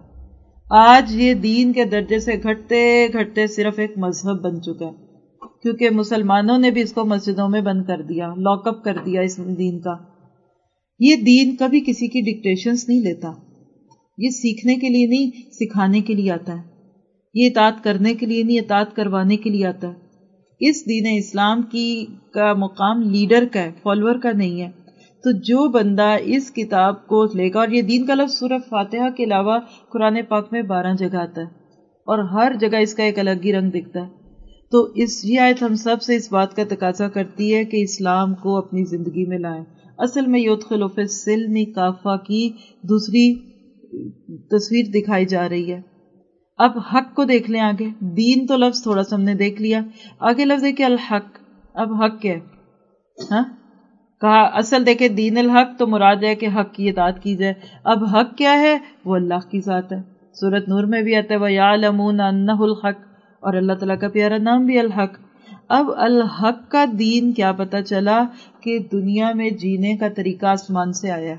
آج یہ دین کے درجے سے گھٹتے گھٹتے صرف ایک مذہب بن چکا ہے، کیونکہ مسلمانوں نے بھی اس کو مسجدوں میں بند کر دیا، لاک اپ کر دیا اس دین کا. یہ دین کبھی کسی کی ڈکٹیشنز نہیں لیتا. یہ سیکھنے کے لیے نہیں، سکھانے کے لیے آتا ہے. یہ اطاعت کرنے کے لیے نہیں، اطاعت کروانے کے لیے آتا ہے. اس دین اسلام کی کا مقام لیڈر کا ہے، فالوور کا نہیں ہے. تو جو بندہ اس کتاب کو لے گا، اور یہ دین کا لفظ سورہ فاتحہ کے علاوہ قرآن پاک میں بارہ جگہ آتا ہے اور ہر جگہ اس کا ایک الگ ہی رنگ دکھتا ہے. تو اس یہ آیت ہم سب سے اس بات کا تقاضا کرتی ہے کہ اسلام کو اپنی زندگی میں لائیں. اصل میں یدخل فی السلم کافہ کی دوسری تصویر دکھائی جا رہی ہے. اب حق کو دیکھ لیں آگے. دین تو لفظ تھوڑا سا ہم نے دیکھ لیا، آگے لفظ ہے کہ الحق. اب حق کیا ہے؟ ہاں کہا اصل دیکھیں دین الحق تو مراد ہے کہ حق کی اطاعت کی جائے. اب حق کیا ہے؟ وہ اللہ کی ذات ہے. سورۃ نور میں بھی آتا ہے وَيَعْلَمُونَ أَنَّهُ الْحَقُّ، اور اللہ تعالیٰ کا پیارا نام بھی الحق. اب الحق کا دین کیا پتا چلا کہ دنیا میں جینے کا طریقہ آسمان سے آیا،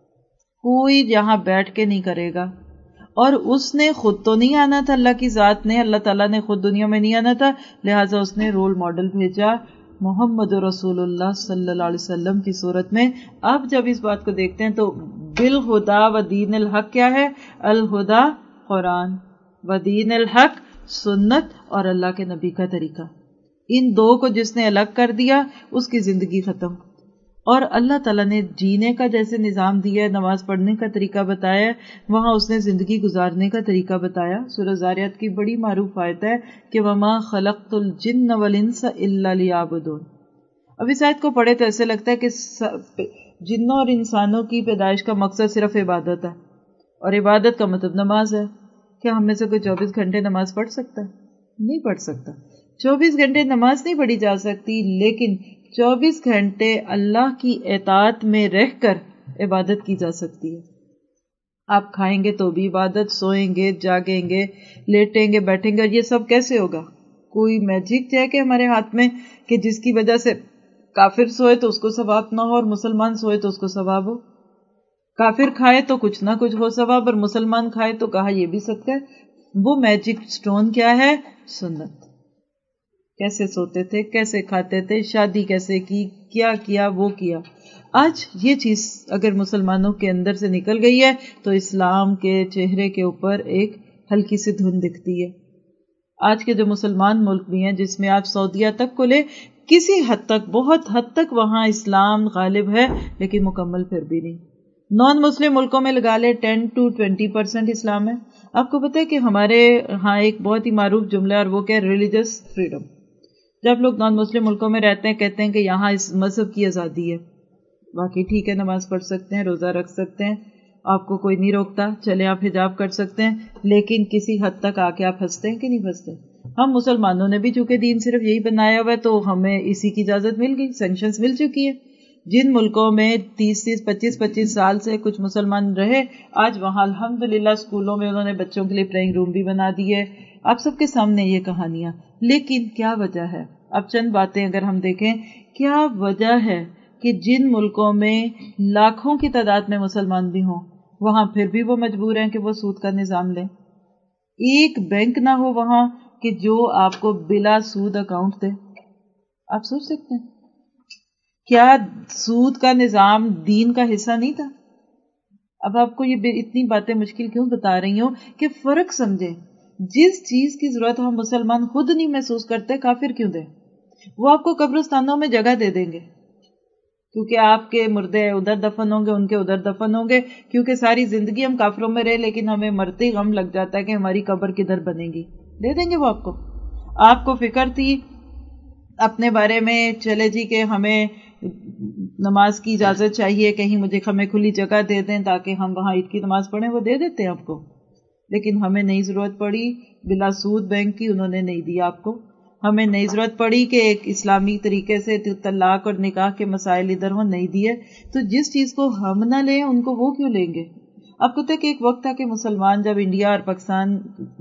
کوئی یہاں بیٹھ کے نہیں کرے گا. اور اس نے خود تو نہیں آنا تھا، اللہ کی ذات نے، اللہ تعالیٰ نے خود دنیا میں نہیں آنا تھا، لہٰذا اس نے رول ماڈل بھیجا محمد رسول اللہ صلی اللہ علیہ وسلم کی صورت میں. اب جب اس بات کو دیکھتے ہیں تو بالہدا و دین الحق کیا ہے؟ الہدا قرآن، و دین الحق سنت، اور اللہ کے نبی کا طریقہ. ان دو کو جس نے الگ کر دیا اس کی زندگی ختم. اور اللہ تعالیٰ نے جینے کا جیسے نظام دیا ہے، نماز پڑھنے کا طریقہ بتایا ہے، وہاں اس نے زندگی گزارنے کا طریقہ بتایا. سورہ ذاریات کی بڑی معروف آیت ہے کہ وَمَا خَلَقْتُ الْجِنَّ وَالْإِنسَ إِلَّا لِيَعْبُدُونِ. اب اس آیت کو پڑھے تو ایسے لگتا ہے کہ جنوں اور انسانوں کی پیدائش کا مقصد صرف عبادت ہے، اور عبادت کا مطلب نماز ہے. کیا ہم میں سے کوئی چوبیس گھنٹے نماز پڑھ سکتا ہے؟ نہیں پڑھ سکتا. چوبیس گھنٹے نماز نہیں پڑھی جا سکتی، لیکن چوبیس گھنٹے اللہ کی اطاعت میں رہ کر عبادت کی جا سکتی ہے. آپ کھائیں گے تو بھی عبادت، سوئیں گے، جاگیں گے، لیٹیں گے، بیٹھیں گے. یہ سب کیسے ہوگا؟ کوئی میجک ہے کہ ہمارے ہاتھ میں کہ جس کی وجہ سے کافر سوئے تو اس کو ثواب نہ ہو اور مسلمان سوئے تو اس کو ثواب ہو؟ کافر کھائے تو کچھ نہ کچھ ہو ثواب، اور مسلمان کھائے تو کہا یہ بھی سکتا ہے. وہ میجک سٹون کیا ہے؟ سنت. کیسے سوتے تھے، کیسے کھاتے تھے، شادی کیسے کی، کیا کیا، وہ کیا. آج یہ چیز اگر مسلمانوں کے اندر سے نکل گئی ہے تو اسلام کے چہرے کے اوپر ایک ہلکی سی دھن دکھتی ہے. آج کے جو مسلمان ملک بھی ہیں، جس میں آپ سعودیہ تک کو لے، کسی حد تک، بہت حد تک وہاں اسلام غالب ہے، لیکن مکمل پھر بھی نہیں. نان مسلم ملکوں میں لگا لے ٹین ٹو ٹوینٹی پرسینٹ اسلام ہے. آپ کو پتہ ہے کہ ہمارے ہاں ایک بہت ہی معروف جملہ ہے، اور وہ کیا ہے؟ Religious freedom. جب لوگ نان مسلم ملکوں میں رہتے ہیں کہتے ہیں کہ یہاں اس مذہب کی آزادی ہے. باقی ٹھیک ہے، نماز پڑھ سکتے ہیں، روزہ رکھ سکتے ہیں، آپ کو کوئی نہیں روکتا، چلے آپ حجاب کر سکتے ہیں، لیکن کسی حد تک آ کے آپ پھنستے ہیں کہ نہیں پھنستے؟ ہم مسلمانوں نے بھی چونکہ دین صرف یہی بنایا ہوا ہے تو ہمیں اسی کی اجازت مل گئی، سینکشنز مل چکی ہے. جن ملکوں میں تیس تیس پچیس پچیس سال سے کچھ مسلمان رہے، آج وہاں الحمدللہ اسکولوں میں انہوں نے بچوں کے لیے پریئنگ روم بھی بنا دیے. آپ سب کے سامنے یہ کہانیاں. لیکن کیا وجہ ہے؟ اب چند باتیں اگر ہم دیکھیں، کیا وجہ ہے کہ جن ملکوں میں لاکھوں کی تعداد میں مسلمان بھی ہوں، وہاں پھر بھی وہ مجبور ہیں کہ وہ سود کا نظام لیں؟ ایک بینک نہ ہو وہاں کہ جو آپ کو بلا سود اکاؤنٹ دے. آپ سوچ سکتے ہیں کیا سود کا نظام دین کا حصہ نہیں تھا؟ اب آپ کو یہ اتنی باتیں مشکل کیوں بتا رہی ہوں کہ فرق سمجھیں. جس چیز کی ضرورت ہم مسلمان خود نہیں محسوس کرتے، کافر کیوں دیں؟ وہ آپ کو قبرستانوں میں جگہ دے دیں گے کیونکہ آپ کے مردے ادھر دفن ہوں گے، ان کے ادھر دفن ہوں گے، کیونکہ ساری زندگی ہم کافروں میں رہے لیکن ہمیں مرتے غم لگ جاتا ہے کہ ہماری قبر کدھر بنے گی. دے دیں گے وہ آپ کو. آپ کو فکر تھی اپنے بارے میں، چلے جی کہ ہمیں نماز کی اجازت چاہیے، کہیں مجھے ہمیں کھلی جگہ دے دیں تاکہ ہم وہاں عید کی نماز پڑھیں، وہ دے دیتے ہیں آپ کو. لیکن ہمیں نہیں ضرورت پڑی بلا سود بینک کی، انہوں نے نہیں دیا آپ کو. ہمیں نہیں ضرورت پڑی کہ ایک اسلامی طریقے سے طلاق اور نکاح کے مسائل ادھر ہوں، نہیں دیے. تو جس چیز کو ہم نہ لیں ان کو وہ کیوں لیں گے؟ آپ کو تک ایک وقت تھا کہ مسلمان جب انڈیا اور پاکستان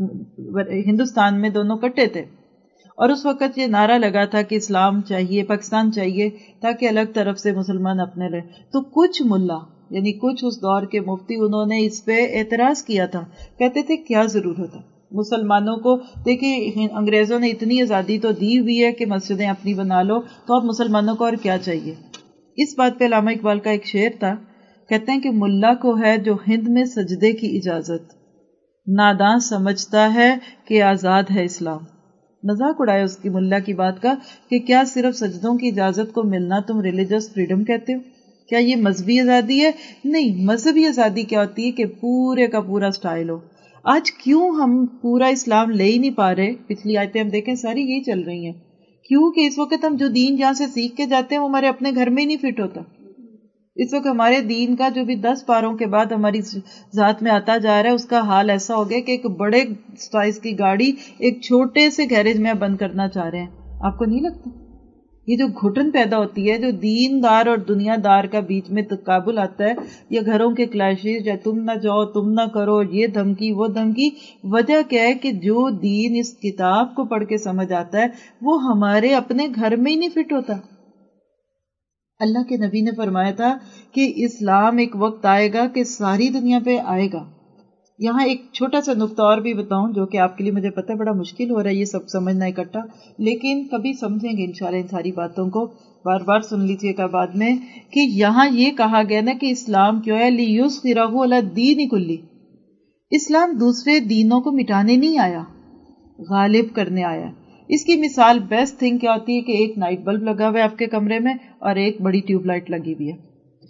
ہندوستان میں دونوں کٹے تھے، اور اس وقت یہ نعرہ لگا تھا کہ اسلام چاہیے، پاکستان چاہیے، تاکہ الگ طرف سے مسلمان اپنے رہے. تو کچھ ملا یعنی کچھ اس دور کے مفتی انہوں نے اس پہ اعتراض کیا تھا. کہتے تھے کیا ضرورت ہے مسلمانوں کو؟ دیکھیں انگریزوں نے اتنی آزادی تو دی ہوئی ہے کہ مسجدیں اپنی بنا لو، تو اب مسلمانوں کو اور کیا چاہیے؟ اس بات پہ علامہ اقبال کا ایک شعر تھا، کہتے ہیں کہ ملا کو ہے جو ہند میں سجدے کی اجازت، ناداں سمجھتا ہے کہ آزاد ہے اسلام. مذاق اڑایا اس کی ملا کی بات کا کہ کیا صرف سجدوں کی اجازت کو ملنا تم ریلیجس فریڈم کہتے ہو؟ کیا یہ مذہبی آزادی ہے؟ نہیں. مذہبی آزادی کیا ہوتی ہے کہ پورے کا پورا سٹائل ہو. آج کیوں ہم پورا اسلام لے ہی نہیں پا رہے؟ پچھلی آیتیں ہم دیکھیں ساری یہی چل رہی ہیں. کیوں کہ اس وقت ہم جو دین جہاں سے سیکھ کے جاتے ہیں وہ ہمارے اپنے گھر میں ہی نہیں فٹ ہوتا. اس وقت ہمارے دین کا جو بھی دس پاروں کے بعد ہماری ذات میں آتا جا رہا ہے، اس کا حال ایسا ہو گیا کہ ایک بڑے سائز کی گاڑی ایک چھوٹے سے گیرج میں بند کرنا چاہ رہے ہیں. آپ کو نہیں لگتا یہ جو گھٹن پیدا ہوتی ہے، جو دین دار اور دنیا دار کا بیچ میں تقابل آتا ہے، یا گھروں کے کلیشز، یا تم نہ جاؤ تم نہ کرو، یہ دھمکی وہ دھمکی، وجہ کیا ہے کہ جو دین اس کتاب کو پڑھ کے سمجھ آتا ہے وہ ہمارے اپنے گھر میں ہی نہیں فٹ ہوتا۔ اللہ کے نبی نے فرمایا تھا کہ اسلام ایک وقت آئے گا کہ ساری دنیا پہ آئے گا۔ یہاں ایک چھوٹا سا نقطہ اور بھی بتاؤں جو کہ آپ کے لیے مجھے پتہ ہے بڑا مشکل ہو رہا ہے یہ سب سمجھنا اکٹھا، لیکن کبھی سمجھیں گے انشاءاللہ ان ساری باتوں کو، بار بار سن لیجیے گا بعد میں، کہ یہاں یہ کہا گیا نا کہ اسلام کیوں ہے، لِیُظْهِرَهُ عَلَى الدِّینِ کُلِّهِ، اسلام دوسرے دینوں کو مٹانے نہیں آیا، غالب کرنے آیا۔ اس کی مثال بیسٹ تھنگ کیا ہوتی ہے کہ ایک نائٹ بلب لگا ہوا ہے آپ کے کمرے میں اور ایک بڑی ٹیوب لائٹ لگی ہوئی ہے۔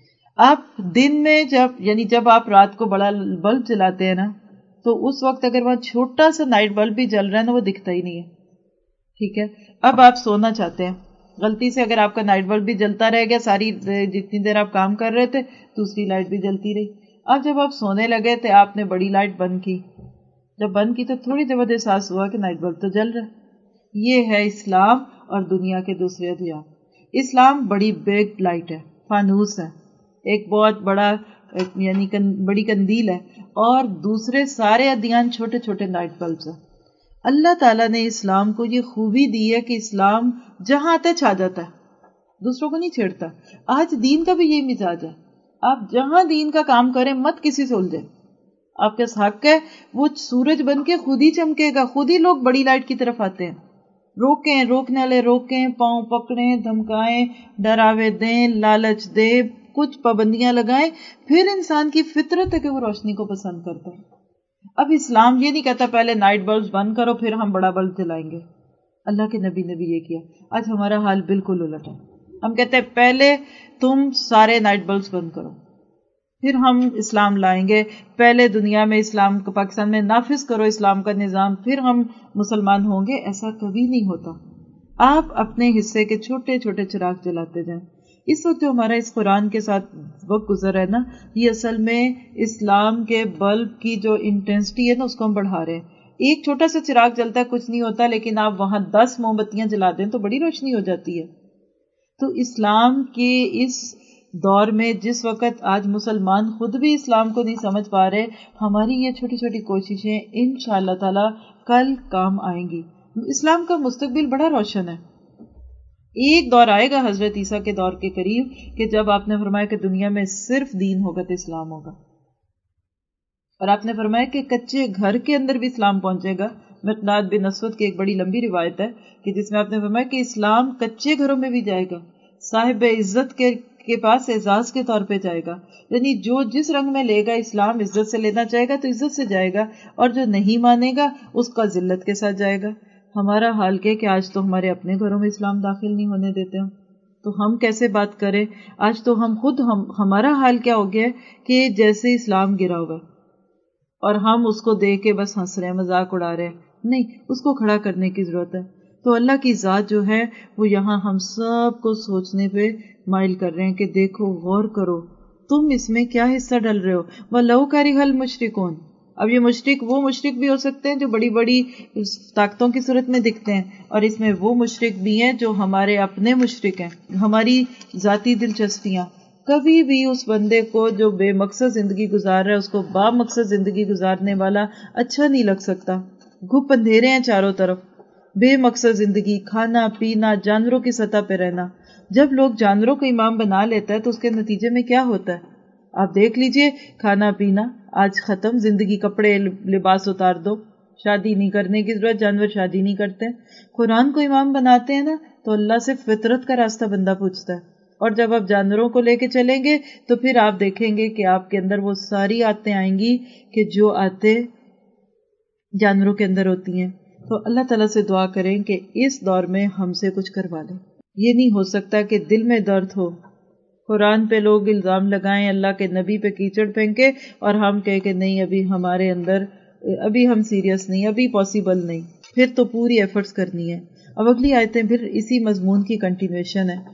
آپ دن میں جب یعنی جب آپ رات کو بڑا بلب جلاتے ہیں نا تو اس وقت اگر وہاں چھوٹا سا نائٹ بلب بھی جل رہا ہے نا وہ دکھتا ہی نہیں ہے، ٹھیک ہے۔ اب آپ سونا چاہتے ہیں، غلطی سے اگر آپ کا نائٹ بلب بھی جلتا رہ گیا، ساری جتنی دیر آپ کام کر رہے تھے دوسری لائٹ بھی جلتی رہی، اب جب آپ سونے لگے تھے آپ نے بڑی لائٹ بند کی، جب بند کی تو تھوڑی دیر بعد احساس ہوا کہ نائٹ بلب تو جل رہا ہے۔ یہ ہے اسلام اور دنیا کے دوسرے ادیان۔ اسلام بڑی بگ لائٹ ہے، فانوس ہے، ایک بہت بڑا یعنی بڑی کندیل ہے، اور دوسرے سارے ادیان چھوٹے چھوٹے نائٹ بلبز ہیں۔ اللہ تعالیٰ نے اسلام کو یہ خوبی دی ہے کہ اسلام جہاں آتا ہے چھا جاتا ہے، دوسروں کو نہیں چھیڑتا۔ آج دین کا بھی یہی مزاج ہے، آپ جہاں دین کا کام کریں مت کسی سے الجھیں، آپ کے حق ہے، وہ سورج بن کے خود ہی چمکے گا، خود ہی لوگ بڑی لائٹ کی طرف آتے ہیں۔ روکیں، روکنے والے روکیں، پاؤں پکڑیں، دھمکائیں، ڈراوے دیں، لالچ دیں، کچھ پابندیاں لگائیں، پھر انسان کی فطرت ہے کہ وہ روشنی کو پسند کرتا ہے۔ اب اسلام یہ نہیں کہتا پہلے نائٹ بلب بند کرو پھر ہم بڑا بلب جلائیں گے، اللہ کے نبی نے بھی یہ کیا۔ آج ہمارا حال بالکل الٹ ہے، ہم کہتے ہیں پہلے تم سارے نائٹ بلبس بند کرو پھر ہم اسلام لائیں گے، پہلے دنیا میں اسلام کو پاکستان میں نافذ کرو اسلام کا نظام پھر ہم مسلمان ہوں گے۔ ایسا کبھی نہیں ہوتا، آپ اپنے حصے کے چھوٹے چھوٹے چراغ جلاتے جائیں۔ اس وقت جو ہمارا اس قرآن کے ساتھ وقت گزر ہے نا، یہ اصل میں اسلام کے بلب کی جو انٹینسٹی ہے نا اس کو ہم بڑھا رہے ہیں۔ ایک چھوٹا سا چراغ جلتا ہے کچھ نہیں ہوتا، لیکن آپ وہاں دس موم بتیاں جلا دیں تو بڑی روشنی ہو جاتی ہے۔ تو اسلام کے اس دور میں جس وقت آج مسلمان خود بھی اسلام کو نہیں سمجھ پا رہے، ہماری یہ چھوٹی چھوٹی کوششیں انشاءاللہ تعالی کل کام آئیں گی۔ اسلام کا مستقبل بڑا روشن ہے۔ ایک دور آئے گا حضرت عیسیٰ کے دور کے قریب کہ جب آپ نے فرمایا کہ دنیا میں صرف دین ہوگا تو اسلام ہوگا، اور آپ نے فرمایا کہ کچے گھر کے اندر بھی اسلام پہنچے گا۔ مقداد بن اسود کی ایک بڑی لمبی روایت ہے کہ جس میں آپ نے فرمایا کہ اسلام کچے گھروں میں بھی جائے گا، صاحب عزت کے کے پاس اعزاز کے طور پہ جائے گا، یعنی جو جس رنگ میں لے گا اسلام عزت سے لینا چاہے گا تو عزت سے جائے گا، اور جو نہیں مانے گا اس کا ذلت کے ساتھ جائے گا۔ ہمارا حال کیا کہ آج تو ہمارے اپنے گھروں میں اسلام داخل نہیں ہونے دیتے ہم، تو ہم کیسے بات کریں؟ آج تو ہم خود ہم ہمارا حال کیا ہو گیا ہے کہ جیسے اسلام گرا ہوا اور ہم اس کو دیکھ کے بس ہنس رہے ہیں، مذاق اڑا رہے ہیں۔ نہیں، اس کو کھڑا کرنے کی ضرورت ہے۔ تو اللہ کی ذات جو ہے وہ یہاں ہم سب کو سوچنے پہ مائل کر رہے ہیں کہ دیکھو، غور کرو، تم اس میں کیا حصہ ڈل رہے ہو۔ وَلَوْ كَرِهَ الْمُشْرِكُونَ، اب یہ مشرک وہ مشرک بھی ہو سکتے ہیں جو بڑی بڑی طاقتوں کی صورت میں دکھتے ہیں، اور اس میں وہ مشرک بھی ہیں جو ہمارے اپنے مشرک ہیں، ہماری ذاتی دلچسپیاں۔ کبھی بھی اس بندے کو جو بے مقصد زندگی گزار رہا ہے اس کو با مقصد زندگی گزارنے والا اچھا نہیں لگ سکتا۔ گھپ اندھیرے ہیں چاروں طرف، بے مقصد زندگی، کھانا پینا، جانوروں کی سطح پہ رہنا۔ جب لوگ جانوروں کو امام بنا لیتا ہے تو اس کے نتیجے میں کیا ہوتا ہے آپ دیکھ لیجئے، کھانا پینا آج ختم، زندگی کپڑے لباس اتار دو، شادی نہیں کرنے کی ضرورت، جانور شادی نہیں کرتے۔ قرآن کو امام بناتے ہیں نا تو اللہ سے فطرت کا راستہ بندہ پوچھتا ہے، اور جب آپ جانوروں کو لے کے چلیں گے تو پھر آپ دیکھیں گے کہ آپ کے اندر وہ ساری آتیں آئیں گی کہ جو آتے جانوروں کے اندر ہوتی ہیں۔ تو اللہ تعالیٰ سے دعا کریں کہ اس دور میں ہم سے کچھ کروا لیں۔ یہ نہیں ہو سکتا کہ دل میں درد ہو، قرآن پہ لوگ الزام لگائیں، اللہ کے نبی پہ کیچڑ پھینکے، اور ہم کہیں کہ نہیں ابھی ہمارے اندر، ابھی ہم سیریس نہیں، ابھی پاسبل نہیں۔ پھر تو پوری ایفرٹس کرنی ہے۔ اب اگلی آیتیں پھر اسی مضمون کی کنٹینیوشن ہے۔